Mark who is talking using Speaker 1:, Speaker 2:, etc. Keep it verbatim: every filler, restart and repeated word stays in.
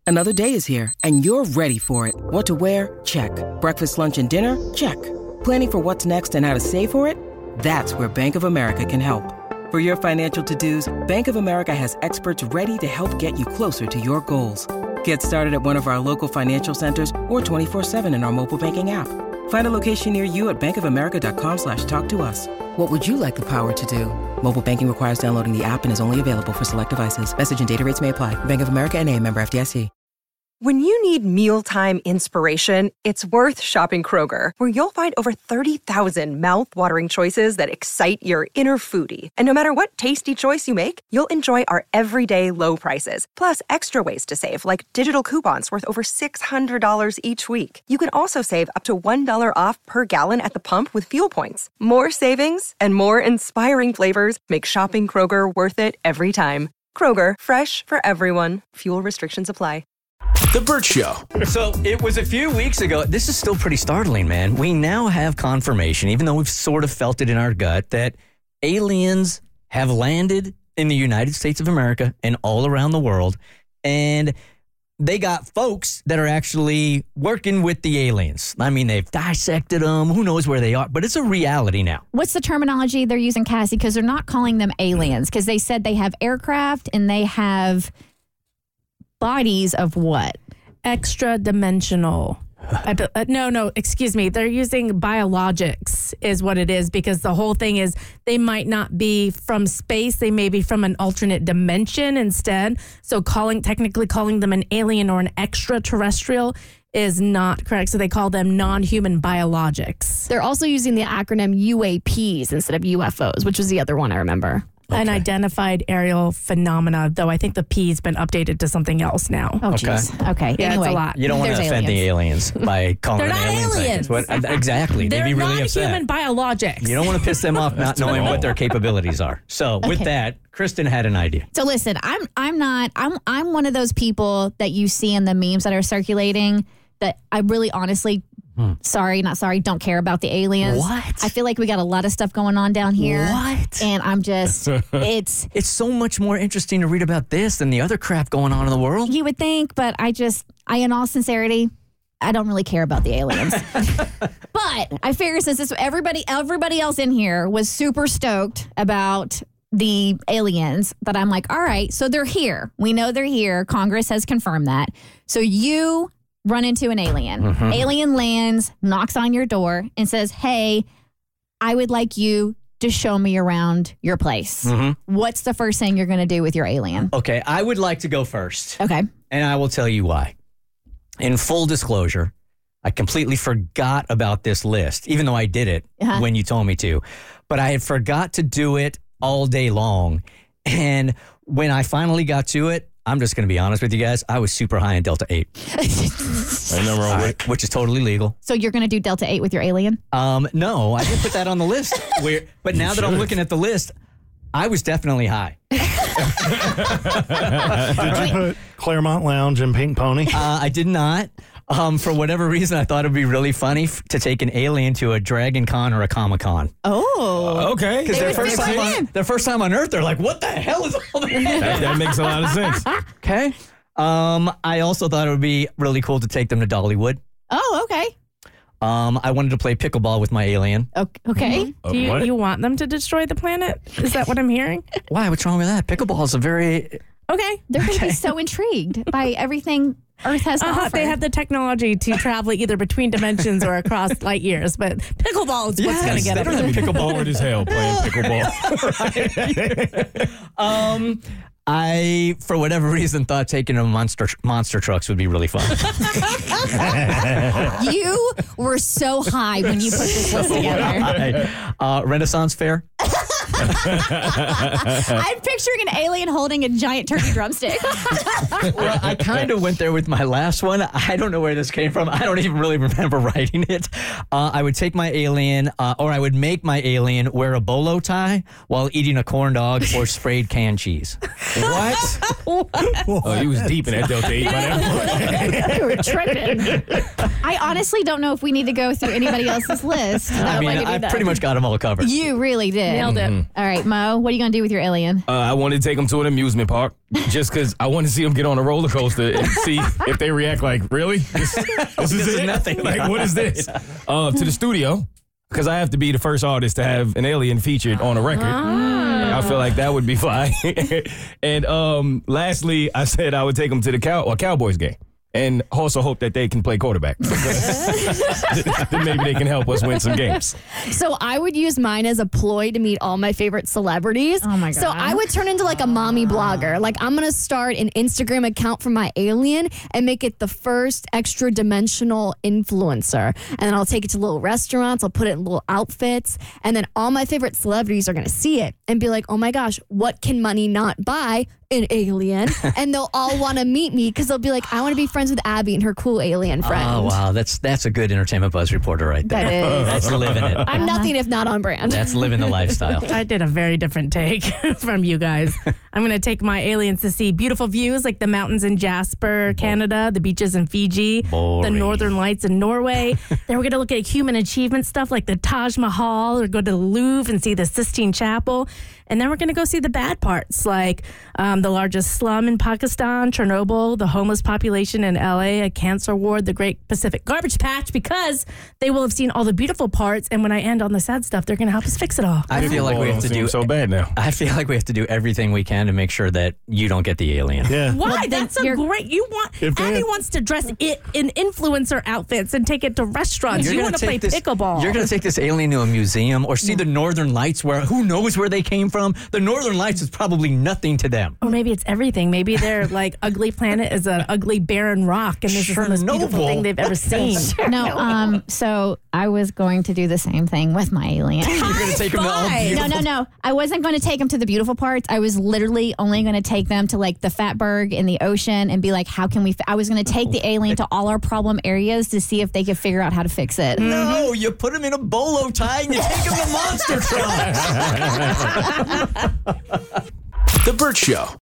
Speaker 1: Another day is here, and you're ready for it. What to wear? Check. Breakfast, lunch, and dinner? Check. Planning for what's next and how to save for it? That's where Bank of America can help. For your financial to-dos, Bank of America has experts ready to help get you closer to your goals. Get started at one of our local financial centers or twenty-four seven in our mobile banking app. Find a location near you at bankofamerica.com slash talk to us. What would you like the power to do? Mobile banking requires downloading the app and is only available for select devices. Message and data rates may apply. Bank of America N A, member F D I C.
Speaker 2: When you need mealtime inspiration, it's worth shopping Kroger, where you'll find over thirty thousand mouth-watering choices that excite your inner foodie. And no matter what tasty choice you make, you'll enjoy our everyday low prices, plus extra ways to save, like digital coupons worth over six hundred dollars each week. You can also save up to one dollar off per gallon at the pump with fuel points. More savings and more inspiring flavors make shopping Kroger worth it every time. Kroger, fresh for everyone. Fuel restrictions apply.
Speaker 3: The Burt Show.
Speaker 4: So it was a few weeks ago. This is still pretty startling, man. We now have confirmation, even though we've sort of felt it in our gut, that aliens have landed in the United States of America and all around the world. And they got folks that are actually working with the aliens. I mean, they've dissected them. Who knows where they are? But it's a reality now.
Speaker 5: What's the terminology they're using, Cassie? Because they're not calling them aliens. Because they said they have aircraft and they have bodies of what?
Speaker 6: Extra dimensional. I, uh, no, no, excuse me. They're using biologics is what it is, because the whole thing is they might not be from space. They may be from an alternate dimension instead. So calling, technically calling them an alien or an extraterrestrial is not correct. So they call them non-human biologics.
Speaker 5: They're also using the acronym U A Ps instead of U F Os, which was the other one I remember.
Speaker 6: Okay. Unidentified aerial phenomena, though I think the P's been updated to something else now.
Speaker 5: Oh, jeez. Okay. okay.
Speaker 6: Yeah,
Speaker 5: anyway,
Speaker 6: it's a lot.
Speaker 4: You don't want to offend
Speaker 5: aliens.
Speaker 4: the aliens by calling
Speaker 6: They're
Speaker 4: them
Speaker 6: not
Speaker 4: aliens.
Speaker 6: aliens.
Speaker 4: What, exactly.
Speaker 6: They're
Speaker 4: They'd be really upset.
Speaker 6: non-human biologics.
Speaker 4: You don't want to piss them off not knowing what their capabilities are. So with
Speaker 5: Okay.
Speaker 4: that, Kristen had an idea.
Speaker 5: So listen, I'm I'm not I'm I'm one of those people that you see in the memes that are circulating that I really honestly Hmm. Sorry, not sorry, don't care about the aliens.
Speaker 4: What?
Speaker 5: I feel like we got a lot of stuff going on down here.
Speaker 4: What?
Speaker 5: And I'm just, it's...
Speaker 4: It's so much more interesting to read about this than the other crap going on in the world.
Speaker 5: You would think, but I just, I, in all sincerity, I don't really care about the aliens. But I figure since this, everybody, everybody else in here was super stoked about the aliens, that I'm like, all right, so they're here. We know they're here. Congress has confirmed that. So you run into an alien. Mm-hmm. Alien lands, knocks on your door, and says, hey, I would like you to show me around your place. Mm-hmm. What's the first thing you're going to do with your alien?
Speaker 4: Okay, I would like to go first.
Speaker 5: Okay.
Speaker 4: And I will tell you why. In full disclosure, I completely forgot about this list, even though I did it uh-huh. when you told me to. But I had forgot to do it all day long. And when I finally got to it, I'm just going to be honest with you guys. I was super high in Delta eight.
Speaker 3: I know wrong
Speaker 4: uh, which is totally legal.
Speaker 5: So you're going to do Delta eight with your alien?
Speaker 4: Um, no, I didn't put that on the list. Where, but now that I'm looking at the list, I was definitely high.
Speaker 7: Did you put Claremont Lounge and Pink Pony?
Speaker 4: Uh, I did not. Um, for whatever reason, I thought it'd be really funny f- to take an alien to a Dragon Con or a Comic Con.
Speaker 5: Oh.
Speaker 3: Uh, okay.
Speaker 4: Because their first, time on, their first time on Earth, they're like, what the hell is all that?
Speaker 3: that? That makes a lot of sense.
Speaker 4: Okay. Um, I also thought it would be really cool to take them to Dollywood.
Speaker 5: Oh, okay.
Speaker 4: Um, I wanted to play pickleball with my alien.
Speaker 5: Okay.
Speaker 6: Mm-hmm. Do you,
Speaker 3: uh,
Speaker 6: you want them to destroy the planet? Is that what I'm hearing?
Speaker 4: Why? What's wrong with that? Pickleball is a very...
Speaker 6: Okay.
Speaker 5: They're going to
Speaker 4: okay.
Speaker 5: be so intrigued by everything Earth has to
Speaker 6: uh-huh,
Speaker 5: offer.
Speaker 6: They have the technology to travel either between dimensions or across light years, but pickleball is
Speaker 4: yes,
Speaker 6: what's going to get
Speaker 3: they
Speaker 6: them.
Speaker 3: don't have pickleball. Bored as hell playing pickleball.
Speaker 4: um, I, for whatever reason, thought taking a monster monster trucks would be really fun.
Speaker 5: You were so high when you put this list together.
Speaker 4: Uh, Renaissance Fair.
Speaker 5: I'm picturing an alien holding a giant turkey drumstick.
Speaker 4: Well, I kind of went there with my last one. I don't know where this came from. I don't even really remember writing it. Uh, I would take my alien, uh, or I would make my alien wear a bolo tie while eating a corn dog or sprayed canned cheese.
Speaker 3: What? Oh, he was deep in that Delta eight by that point.
Speaker 5: You were tripping. I honestly don't know if we need to go through anybody else's list.
Speaker 4: I mean, I pretty much got them all covered.
Speaker 5: You really did.
Speaker 6: Nailed it.
Speaker 5: All right, Mo, what are you going to do with your alien?
Speaker 3: Uh, I wanted to take them to an amusement park just because I wanted to see them get on a roller coaster and see if they react like, really? This, this is
Speaker 4: This is
Speaker 3: it?
Speaker 4: nothing.
Speaker 3: Like, what is this? Uh, to the studio, because I have to be the first artist to have an alien featured on a record. I feel like that would be fly. And um, lastly, I said I would take them to the cow- or Cowboys game. And also hope that they can play quarterback. Then maybe they can help us win some games.
Speaker 8: So I would use mine as a ploy to meet all my favorite celebrities.
Speaker 5: Oh my God.
Speaker 8: So I would turn into like a mommy blogger. Like I'm going to start an Instagram account for my alien and make it the first extra dimensional influencer. And then I'll take it to little restaurants. I'll put it in little outfits. And then all my favorite celebrities are going to see it and be like, oh my gosh, what can money not buy? An alien. And they'll all want to meet me because they'll be like, I want to be friends with Abby and her cool alien friend.
Speaker 4: Oh, wow. That's that's a good Entertainment Buzz reporter right there.
Speaker 8: That is.
Speaker 4: That's living it.
Speaker 8: I'm nothing if not on brand.
Speaker 4: That's living the lifestyle.
Speaker 6: I did a very different take from you guys. I'm going to take my aliens to see beautiful views like the mountains in Jasper, Canada, the beaches in Fiji,
Speaker 4: Boring.
Speaker 6: the northern lights in Norway. Then we're going to look at human achievement stuff like the Taj Mahal or go to the Louvre and see the Sistine Chapel. And then we're going to go see the bad parts like um, the largest slum in Pakistan, Chernobyl, the homeless population in L A, a cancer ward, the Great Pacific Garbage Patch, because they will have seen all the beautiful parts. And when I end on the sad stuff, they're going to help us fix it all.
Speaker 4: I feel like
Speaker 3: Oh,
Speaker 4: we
Speaker 3: it
Speaker 4: have to
Speaker 3: don't seem
Speaker 4: do
Speaker 3: so bad now.
Speaker 4: I feel like we have to do everything we can to make sure that you don't get the alien.
Speaker 7: Yeah.
Speaker 6: Why? That's a
Speaker 5: you're-
Speaker 6: great. You want
Speaker 7: If they
Speaker 6: Abby
Speaker 7: had-
Speaker 6: wants to dress it in influencer outfits and take it to restaurants.
Speaker 4: You're
Speaker 6: you
Speaker 4: gonna
Speaker 6: want to play
Speaker 4: take this-
Speaker 6: pickleball.
Speaker 4: You're going to take this alien to a museum or see the Northern Lights where who knows where they came from? The Northern Lights is probably nothing to them.
Speaker 6: or maybe it's everything. Maybe their like ugly planet is an ugly barren rock, and this is the most beautiful
Speaker 4: Chernobyl.
Speaker 6: thing they've ever seen.
Speaker 5: No, um, so I was going to do the same thing with my alien.
Speaker 4: You're going to take them to all
Speaker 6: Fine.
Speaker 4: beautiful.
Speaker 5: No, no, no. I wasn't going to take them to the beautiful parts. I was literally only going to take them to like the Fatberg in the ocean and be like, how can we? Fi-? I was going to take the alien to all our problem areas to see if they could figure out how to fix it.
Speaker 4: No, you put them in a bolo tie and you take them to monster trucks.
Speaker 9: The Burt Show.